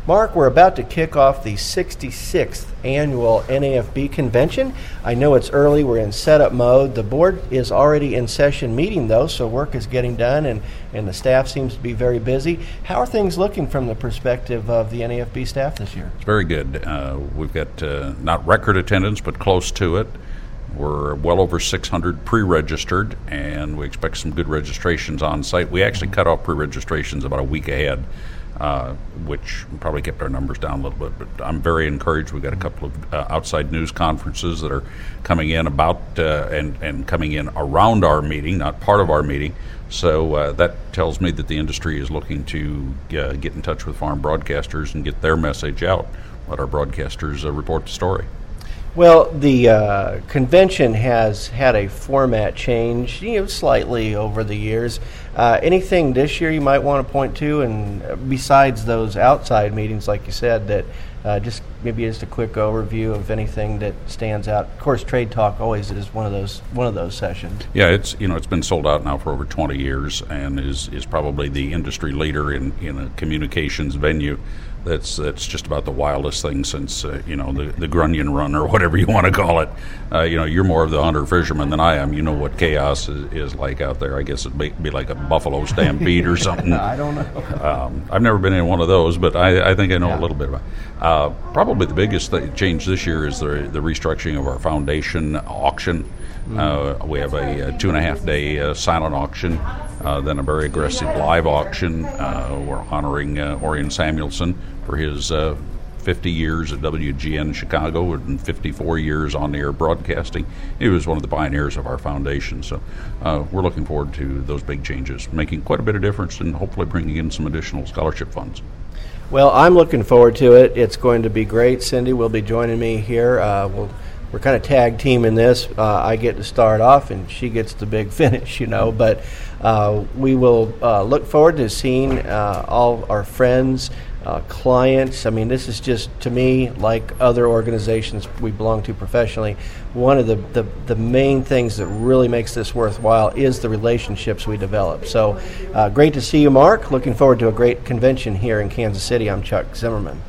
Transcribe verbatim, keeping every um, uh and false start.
Mark, we're about to kick off the sixty-sixth annual N A F B convention. I know it's early, we're in setup mode. The board is already in session meeting though, so work is getting done and, and the staff seems to be very busy. How are things looking from the perspective of the N A F B staff this year? It's very good. Uh, we've got uh, not record attendance, but close to it. We're well over six hundred pre-registered, and we expect some good registrations on site. We actually cut off pre-registrations about a week ahead, uh, which probably kept our numbers down a little bit. But I'm very encouraged. We've got a couple of uh, outside news conferences that are coming in about uh, and, and coming in around our meeting, not part of our meeting. So uh, that tells me that the industry is looking to uh, get in touch with farm broadcasters and get their message out. Let our broadcasters uh, report the story. Well, the uh, convention has had a format change, you know, slightly over the years. Uh, anything this year you might want to point to, and besides those outside meetings, like you said, that uh, just maybe just a quick overview of anything that stands out. Of course, Trade Talk always is one of those one of those sessions. Yeah, it's you know it's been sold out now for over twenty years, and is is probably the industry leader in in a communications venue. That's that's just about the wildest thing since uh, you know the the Grunion Run or whatever you want to call it. Uh, you know, you're more of the hunter fisherman than I am. You know what chaos is, is like out there. I guess it'd be, be like a buffalo stampede or something. I don't know. Um, I've never been in one of those, but I, I think I know Yeah. a little bit about it. Uh, probably the biggest th- change this year is the the restructuring of our foundation auction. Uh, we have a, a two and a half day uh, silent auction, uh, then a very aggressive live auction. Uh, we're honoring uh, Orion Samuelson for his uh, fifty years at W G N Chicago and fifty-four years on air broadcasting. He was one of the pioneers of our foundation. So uh, we're looking forward to those big changes, making quite a bit of difference and hopefully bringing in some additional scholarship funds. Well, I'm looking forward to it. It's going to be great. Cindy will be joining me here. Uh, we'll We're kind of tag teaming this. Uh, I get to start off, and she gets the big finish, you know. But uh, we will uh, look forward to seeing uh, all our friends, uh, clients. I mean, this is just, to me, like other organizations we belong to professionally, one of the, the, the main things that really makes this worthwhile is the relationships we develop. So uh, great to see you, Mark. Looking forward to a great convention here in Kansas City. I'm Chuck Zimmerman.